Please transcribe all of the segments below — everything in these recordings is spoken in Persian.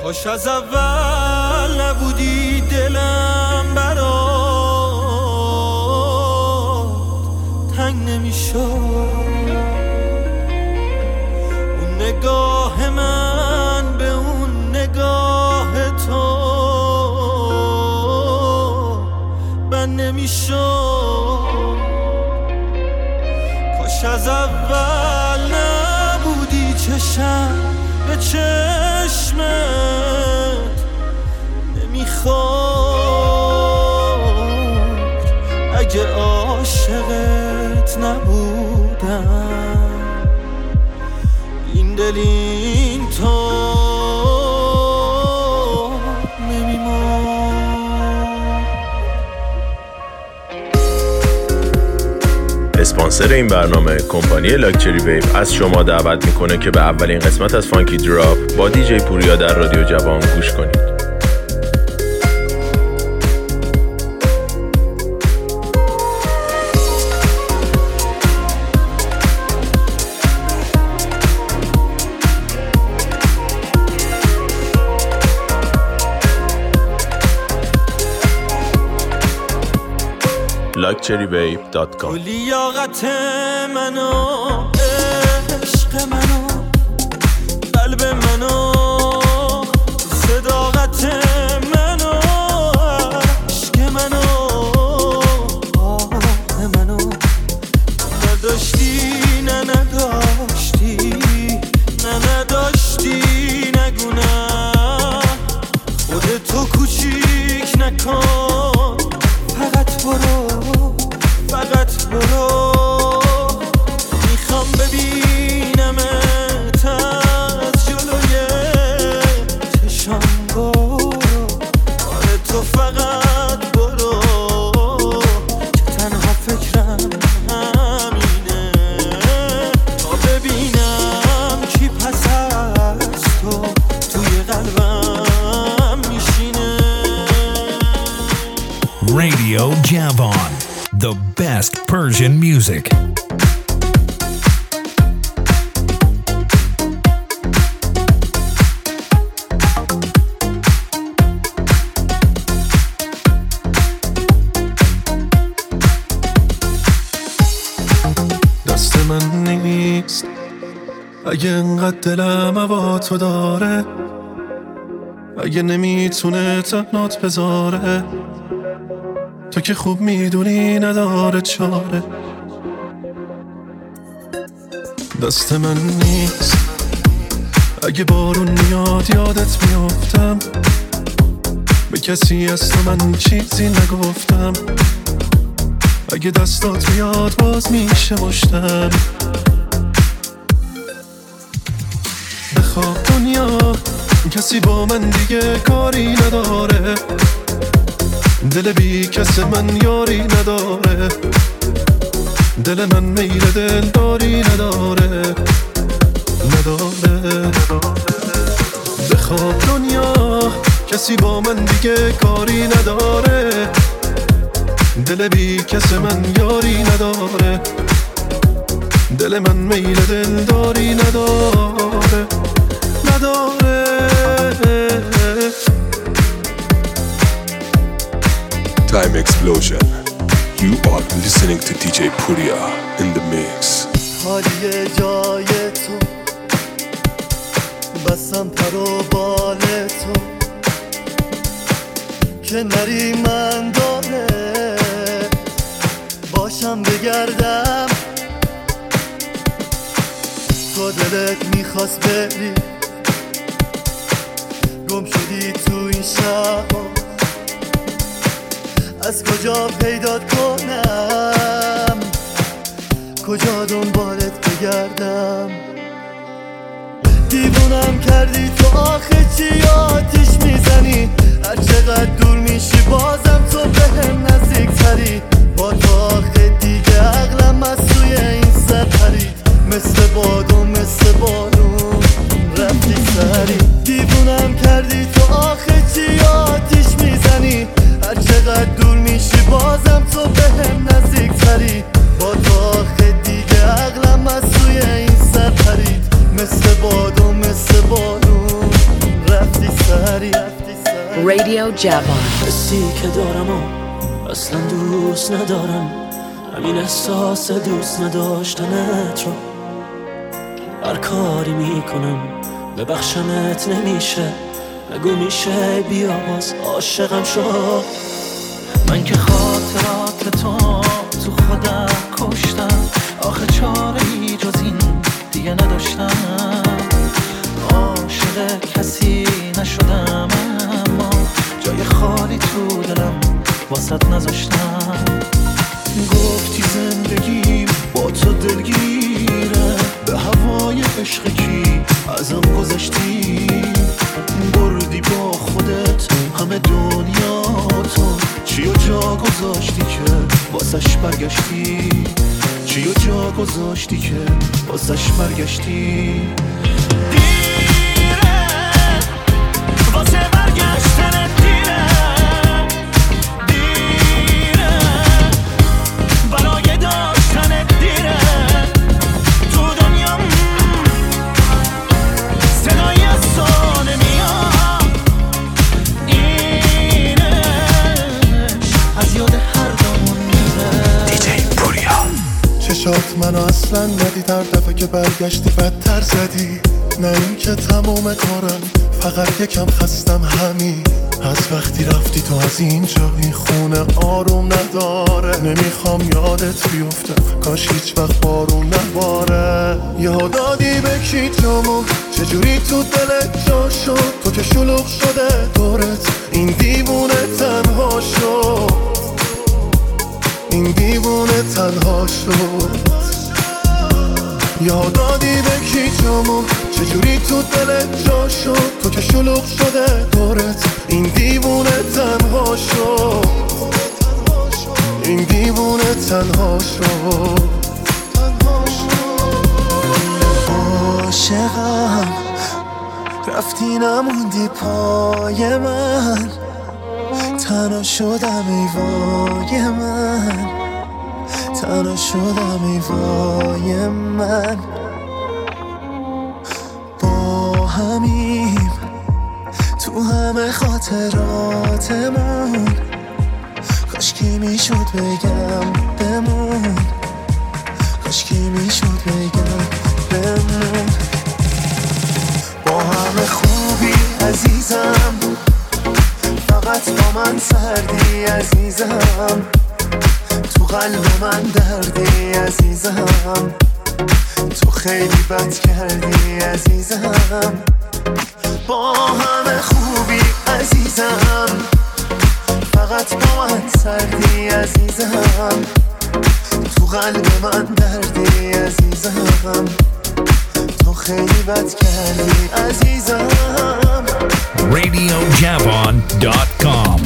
کاش از اول نبودی دلم برات تنگ نمیشد. اون نگاه من به اون نگاه تو بند نمیشد. کاش از اول نبودی چشم به چشمت نمیخواد. اگه عاشقت نبودم این دل این تو نمیمون. اسپانسر این برنامه کمپانی لاکچری ویو از شما دعوت میکنه که به اولین قسمت از فانکی دراپ با دیجی پوریا در رادیو جوان گوش کنید. LuxuryWave.com. لیاقت منو، عشق منو، قلب منو، صداقت منو، عشق منو، آه منو. نداشتی نه نداشتی نه نداشتی نگو نه. خودتو کوچیک نکن، فقط برو فقط برو. میخوام ببینمت از جلوی چشام برو. آره تو فقط برو که تنها فکرم همینه. تا ببینم کی پس از تو توی قلبم میشینه. Radio Javan, the best Persian music. دست من نیست اگه انقدر دلم هوا تو داره، اگه نمیتونه تنات بذاره. تو که خوب میدونی نداره چاره. دست من نیست اگه بارون میاد یادت میافتم. به کسی از تو من چیزی نگفتم. اگه دستات بیاد باز میشه مشتم. بخواب دنیا کسی با من دیگه کاری نداره. دل بی کس من یاری نداره. دل من میل دل داری نداره. بخواب دنیا کسی با من دیگه کاری نداره. دل بی کس من یاری نداره. دل من میل دل داری نداره. Time explosion. You are listening to DJ Puriya in the mix. حالی جای تو بسم پر و بال تو که نری من داره باشم بگردم. تو دلت میخواست بری گم شدی تو این شهر. از کجا پیدات کنم کجا دنبالت بگردم. دیوونم کردی تو آخه چی آتیش میزنی. هر چقدر دور میشی بازم تو بهم نزدیک تری. با تو آخه دیگه عقلم از توی این سر پرید. مثل باد و مثل بارون رفتی سری. دیوونم کردی تو آخه چی آتیش میزنی. هر چقدر دور میشی بازم تو بهم نزدیک تری. با تو آخه دیگه عقلم از توی این سر پرید. مثل باد و مثل بارون رفتی سری. Radio Javan. حسی که دارم و اصلا دوست ندارم، همین احساس دوست نداشتنت رو هر کاری میکنم ببخشمت نمیشه. نگو میشه بیا باز عاشقم شو. من که خاطرات تو خودم کشتم، آخه چاره‌ای جز این دیگه نداشتم. عاشق کسی نشدم اما جای خالی تو دلم واسط نذاشتم. گفتی زندگیم با تو دلگیره، به هوای عشق کی ازم گذشتی. بردی با خودت همه دنیا تو، چیو جا گذاشتی که واسش برگشتی. چیو جا گذاشتی که واسش برگشتی. دیره واسه برگشتن دیره، دیره برای داشتن دیره. تو دنیا صدای سال میاد، اینه از یاد هر دامون میره. دیجی پوریا. چشات منو اصلا ندید، هر دفعه که برگشتی بدتر زدی. نه این که تمام کارم، فقط یکم خستم همین. از وقتی رفتی تو از اینجا این خونه آروم نداره. نمیخوام یادت بیفتم، کاش هیچ وقت بارون نباره. یادادی به کی جامو چجوری تو دلت جا شد، تو که شلوغ شده دورت این دیوونه تنها شد. این دیوونه تنها شد. یادادی به کی جامو چجوری تو دلت جا شد، تو که شلوغ شده دورت این دیوونه تنها شد. این دیوونه تنها شد. عاشقم رفتی نموندی پای من، تنها شدم ای وای من، تنها شدم ای وای من. با همیم تو همه خاطراتمون، کاش کی میشد بگم بمون، کاش کی میشد بگم بمون. با همه خوبی عزیزم، فقط با من سردی عزیزم. تو قلب من دردی عزیزم، تو خیلی بد کردی عزیزم. با همه خوبی عزیزم، فقط با من سردی عزیزم. تو قلب من دردی عزیزم، تو خیلی بد کردی عزیزم. RadioJavan.com.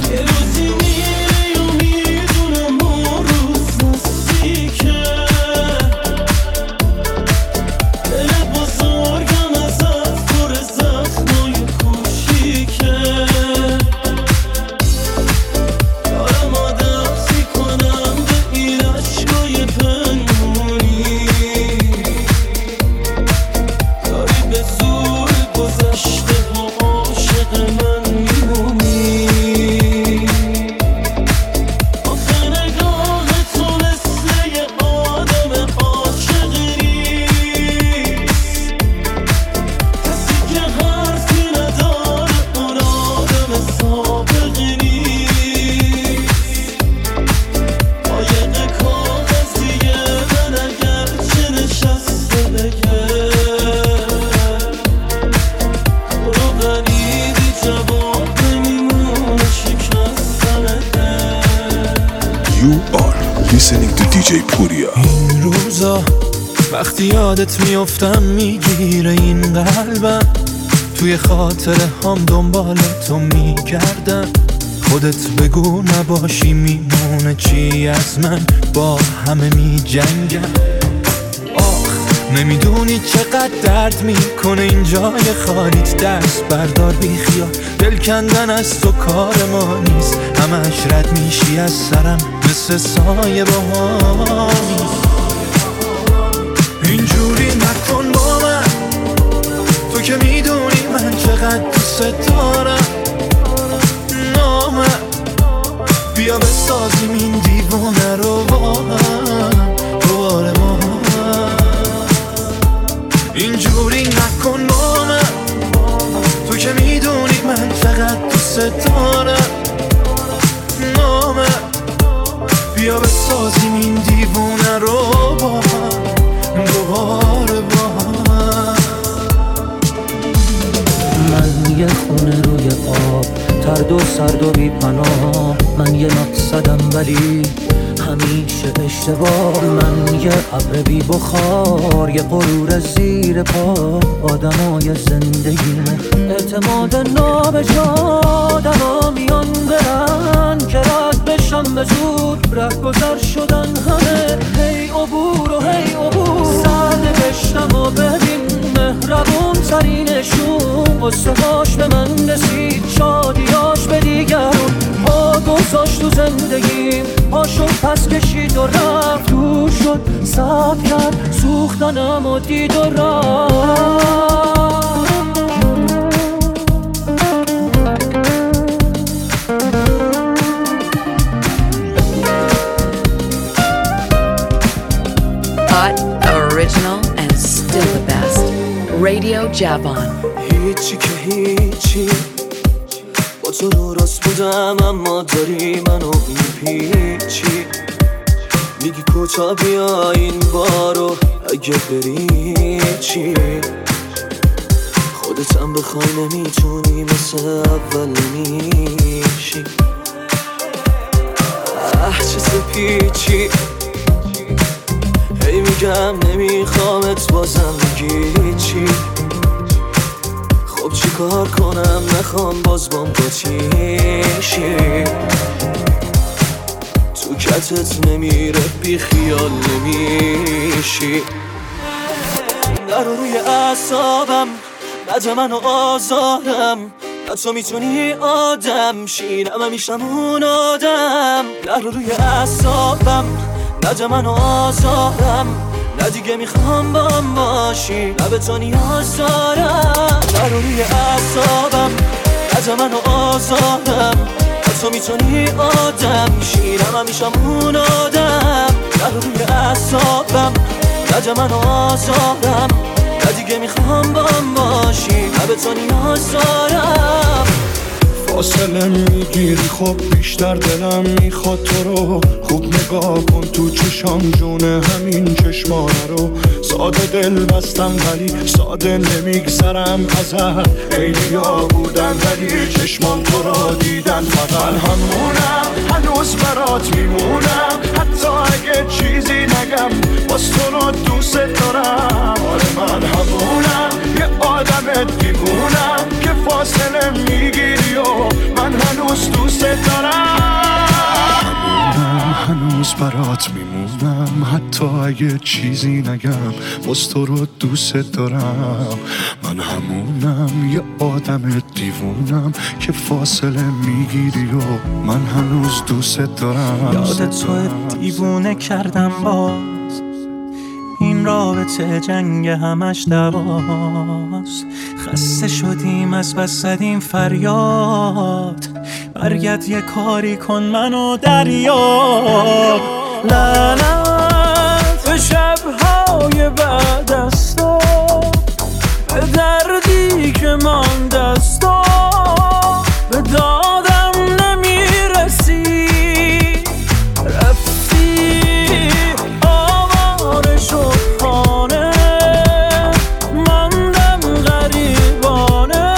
listening to DJ Puriya. این روزا وقتی یادت میافتم میگیره این قلبم، توی خاطره هم دنبال تو میگردم. خودت بگو نباشی میمونه چی از من، با همه میجنگم. آخ نمیدونی چقدر درد میکنه این جای خالیت. دست بردار بی خیال، دل کندن از تو کار ما نیست. همش رد میشی از سرم مثل سایه بهامی. اینجوری نکن با من، تو که میدونی من چقدر دوست دارم. میخونه روی آب، ترد و سرد و بی پناه. من یه مقصدم ولی همیشه اشتباه. من یه ابر بی بخار، یه غرور زیر پا. آدمای زندگیمه اعتماد نابجادم میان برن که رد بشم به زود. ره گذر شدن همه هی عبور و هی عبور. سرد گشتم و ببین مهربون ترینشون. قصه هاش به من رسید، شادیاش به دیگرون. پا گذاشت تو زندگیم، پاشو پس کشید و رفت. دور شد صبر کرد سوختنم و دید و رفت. Original and still the best. Radio Javon. هیچی که هیچی، با تو درست بودم اما داری منو میپیچی. میگی کوتا بیا این بارو، اگه بری چی؟ خودتم بخوای نمیتونی مثل اول نمیشی. چه سپیچی، هی میگم نمیخوامت بازم میگی چی؟ خب چی کار کنم نخوام باز بام قاطیشی. تو کتت نمیره بی خیال نمیشی. نرو روی اعصابم نده منو آزارم. نه تو میتونی آدم شی نه من میشم اون آدم. نرو روی اعصابم نده منو آزارم. نه دیگه میخوام بام باشی نه به تو نیاز دارم. نرو روی اعصابم نده منو آزارم. نه تو میتونی آدم شی نه من میشم اون آدم. نرو روی اعصابم نده منو آزارم. نه دیگه میخوام بام باشی نه به تو نیاز دارم. فاصله میگیری خب بیشتر دلم میخواد تو رو. خوب نگاه کن تو چشام جونه همین چشمانه رو. ساده دل بستم ولی ساده نمیگذرم ازت. خیلیا بودن ولی چشمان تو رو دیدن فقط. همونم هنوز برات میمونم حتی اگه چیزی نگم. باز تو رو دوست دارم. آره من همونم یه آدم دیوونم که فاصله میگیری و من هنوز دوست دارم. همونم هنوز برات میمونم حتی اگه چیزی نگم. باز تو رو دوست دارم. من همونم یه آدم دیوونم که فاصله میگیری و من هنوز دوست دارم. یاد تو دیوونه کردم باز. این رابطه جنگ همش دواست. خسته شدیم از بس زدیم فریاد. برگرد یه کاری کن منو دریاب. لعنت به شبهای بعد از تو، به دردی که مانده از تو. به دادم نمیرسی رفتی آواره شد خانه. ماندم غریبانه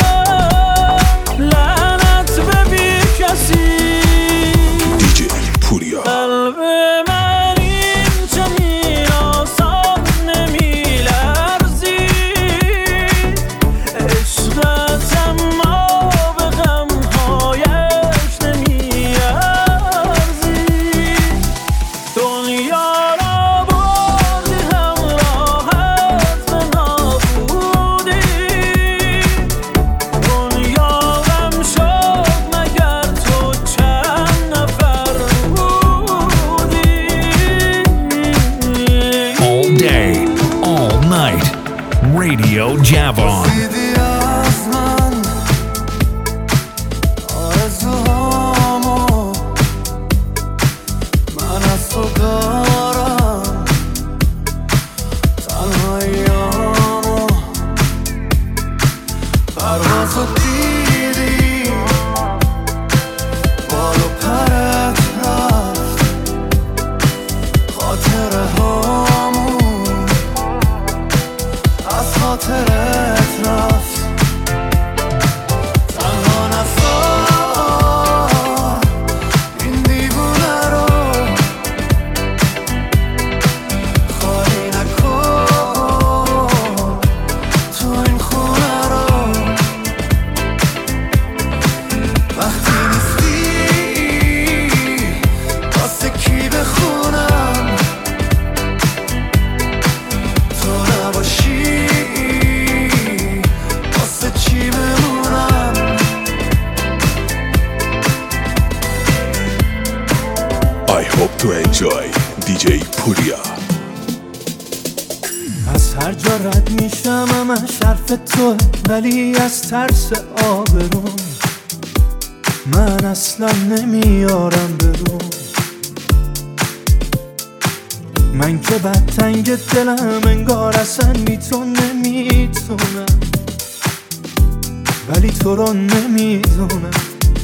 لعنت به بی کسی. DJ پوریا. قلب من این چنین آسان نمیلرزی. عشقت اما به غمهایش نمیارزی. دنیا را بردی همراهت به نابودی. دنیا غم شد مگر تو چند نفر بودی. All day, all night. Radio Javon. دیدی از من آرزوهامو من از تو دارم. تنهاییامو پروازو دیدی بال و پرت رفت. خاطره هامون از خاطرت رفت. to enjoy DJ Puria. از هر جا رد میشم همش حرف تو، ولی از ترس آبروم من اصلا نمیارم برون. من که بدتنگ دلم انگار اصلا بی تو نمیتونم، ولی تو رو نمیدونم،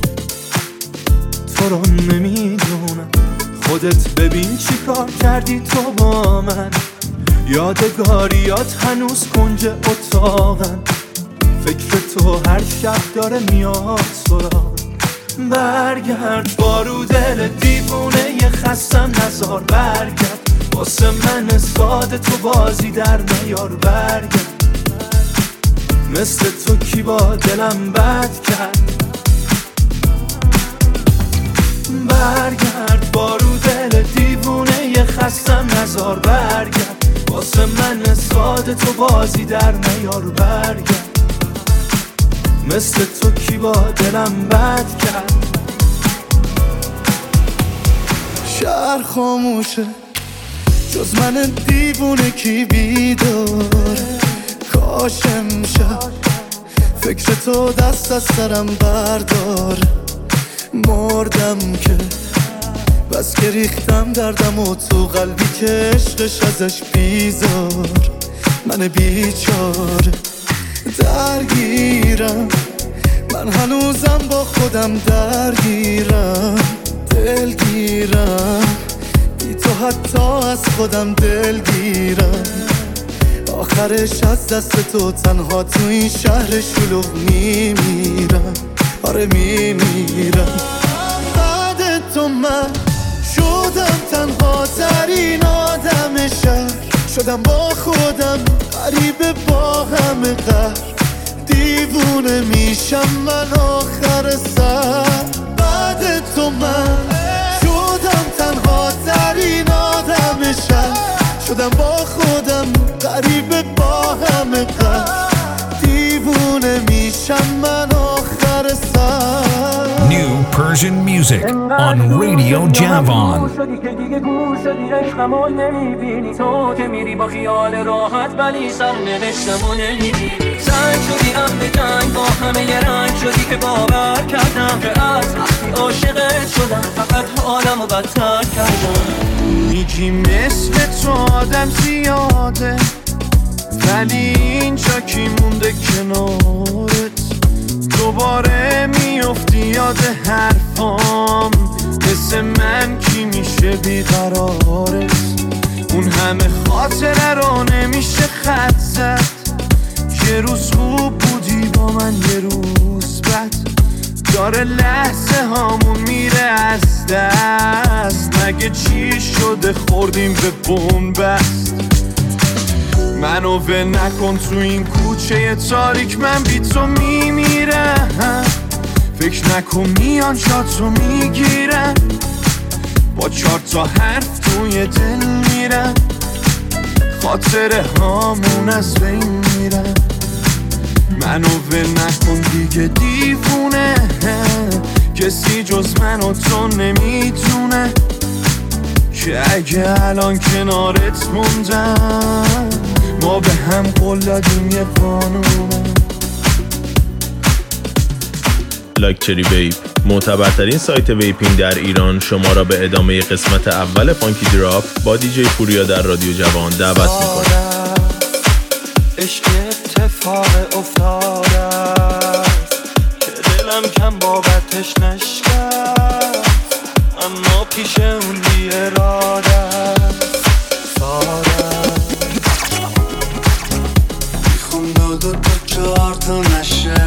تو رو نمیدونم. خودت ببین چی کار کردی تو با من، یادگاریات هنوز کنج اتاقن، فکر تو هر شب داره میاد سراغ. برگرد بارو دل دیوونه ی خستم نزار، برگرد واسه من ساده تو بازی در نیار، برگرد مثل تو کی با دلم بد کرد. برگرد بارو دل دیوونه ی خستم نزار، برگرد واسه من ساده تو بازی در نیار، برگرد مثل تو کی با دلم بد کرد. شهر خاموشه جز من دیوونه کی بیدار، کاش امشب فکر تو دست از سرم بردار. مردم که بس که ریختم دردم و تو قلبی که عشقش ازش بیزار. من بیچاره درگیرم، من هنوزم با خودم درگیرم، دلگیرم بی تو حتی از خودم دلگیرم. آخرش از دست تو تنها تو این شهر شلوغ میمیرم، آره میمیرم. بعد تو من شدم تنها ترین آدم شهر، شدم با خودم غریبه با همه قهر، دیوونه میشم من آخر سر. بعد تو من شدم تنها ترین آدم شهر، شدم با خودم غریبه با همه قهر، دیوونه میشم من آخر سر. New Persian music on Radio Javon. شدی که دیگه گور شدی عشقمو نمیبینی، تو که میری با خیال راحت ولی سرنوشتمو نمیبینی. زنگ شدی اهل جنگ با همه ی رنگ شدی که باور کردم که از وقتی عاشقت شدم فقط حالمو بدتر کردم. میگی مثل تو آدم زیاده، ولی اینجا کی مونده کنارت؟ دوباره میافتی یاد حرفام، مثل من کی میشه بیقرارت؟ اون همه خاطره رو نمیشه خط زد، یه روز خوب بودی با من یه روز بد، داره لحظه هامون میره از دست. مگه چی شده خوردیم به بنبست؟ منو ول نکن تو این کوچه تاریک، من بی تو میمیرم. فکر نکن میان شاتو میگیرم، با 4 تا حرف توی دل میرم، خاطره هامون از بین میرم. منو ول نکن دیگه دیوونه، کسی جز من و تو نمیتونه که اگه الان کنارت موندم ما به هم قول دادیم یه قانونه. لاکچری ویپ، معتبرترین سایت ویپینگ در ایران، شما را به ادامه قسمت اول فانکی دراپ با دیجی پوریا در رادیو جوان دعوت می‌کنه. عشق اتفاق افتاده که دلم کم بابتش نشکست، اما پیش اون بی اراده ساده. میخوام 2 تا 4 تا نشه،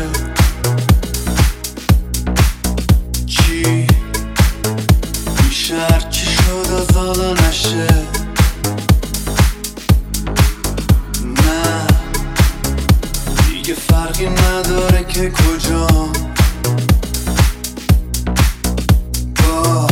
چی میشه هرچی شد از حالا نشه. نه دیگه فرقی نداره که کجا، با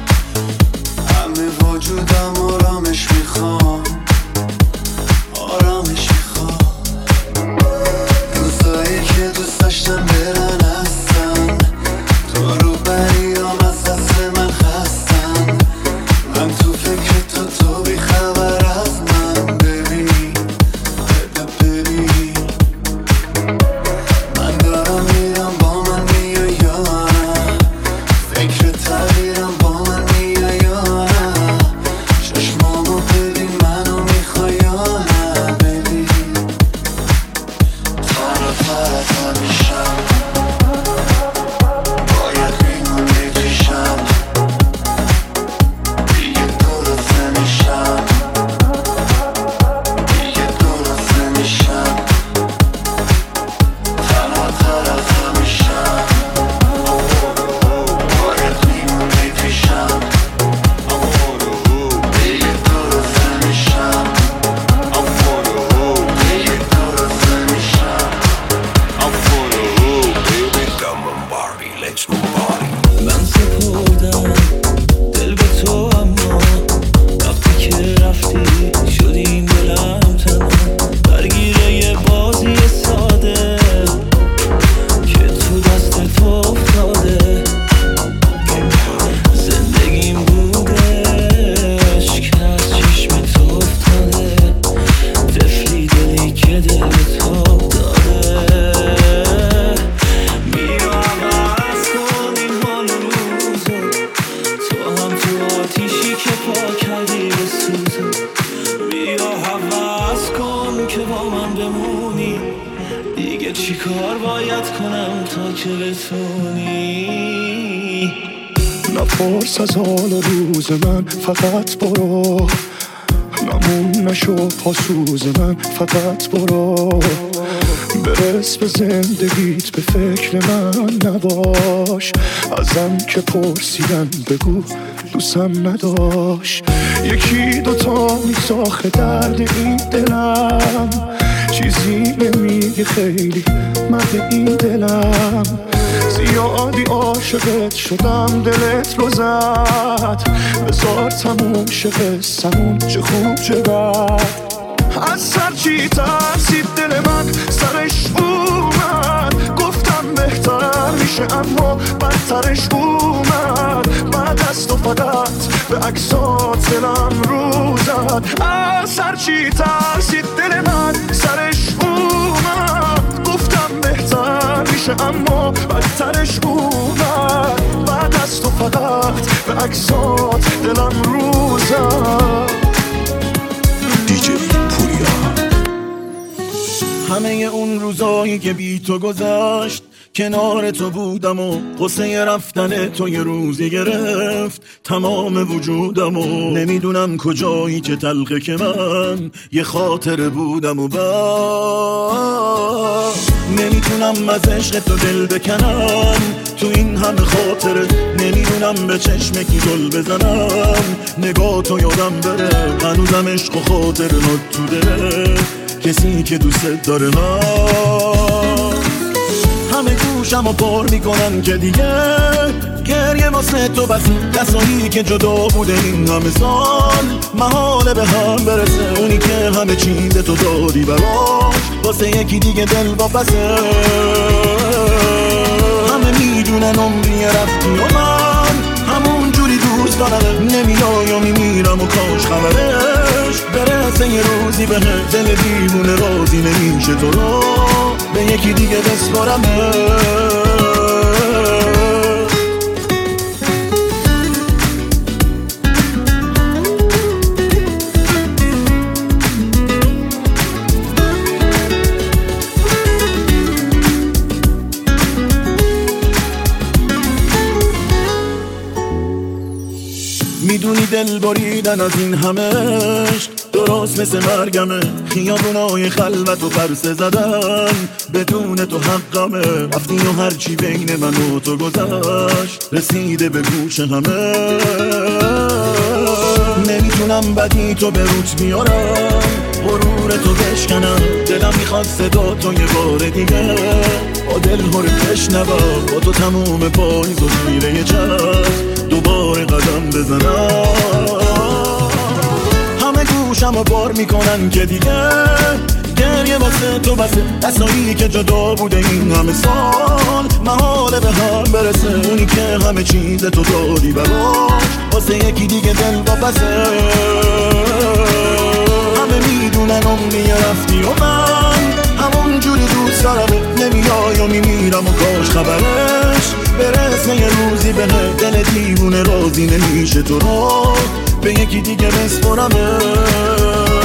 همه وجودم آرامش میخوام، آرامش میخوام. روزایی که دوست داشتم برن هستن، تو رو بریام از دست من خستن، من نپرس از حال روز من، فقط برو. نمون نشو پاسوز من، فقط برو. برس به زندگیت، به فکر من نباش. ازم که پرسیدن بگو دوستم نداشت. یکی دوتا میساخه درد این دلم، چیزی نمیگه خیلی مرد این دلم. زیادی عاشقت شدم دلت رو زد، بذار تموم شه قصه‌مون، چه خوب چه بد. از سر چی ترسید دل من سرش اومد، گفتم بهتر میشه اما بدترش اومد. بعد از تو فقط به عکسات دلم رو زد. از سر چی ترسید دل من سرش اومد، گفتم بهتر میشه اما بدترش اومد. بعد از تو فقط به عکسات دلم رو زد. همه اون روزایی که بی تو گذشت، کنار تو بودم و قصه رفتن تو یه روزی گرفت تمام وجودم و نمیدونم کجایی که تلخه که من یه خاطره بودم و نمیتونم از عشق تو دل بکنم. تو این همه خاطره نمیدونم به چشم کی گل بزنم. نگاه تو یادم بره هنوزم عشق و خاطره تو دله کسی که دوست داره من. همه گوشم رو پر میکنن که دیگه گریه واسه تو بس. کسایی که جدا بوده این همه سال محاله به هم برسه. اونی که همه چیز تو دادی براش واسه یکی دیگه دل واپسه. همه میدونن عمری رفتی و من همون جوری دوست دارم. نمیای و میمیرم و کاش خبرش برسه یه روزی به دل دیوونه راضی نمیشه تو رو به یکی دیگه بسپارم. میدونی دل بریدن از این همش درست مثل مرگمه. خیابونای خلوت و پرسه زدن بدون تو حقمه. رفتی و هرچی بین من و تو گذشت رسیده به گوش همه. نمیتونم بدی تو به روت بیارم، غرور تو بشکنم. دلم میخواد صدا تو یه بار دیگه با دل هرکش نبا. با تو تموم پاییز و زیر یه چشم دوباره قدم بزنم. همه گوشم رو بار میکنن که دیگه گریه واسه تو بسه. دستایی که جدا بوده این همه سال محاله به هم برسه. اونی که همه چیز تو دادی براش واسه یکی دیگه دل واپسه. همه میدونن عمری رفتی و من همون جوری دوست دارم. نمیای و میمیرم و کاش خبرش برسه یه روزی به دل دیوونه راضی نمیشه تو رو به یکی دیگه بسپرمه.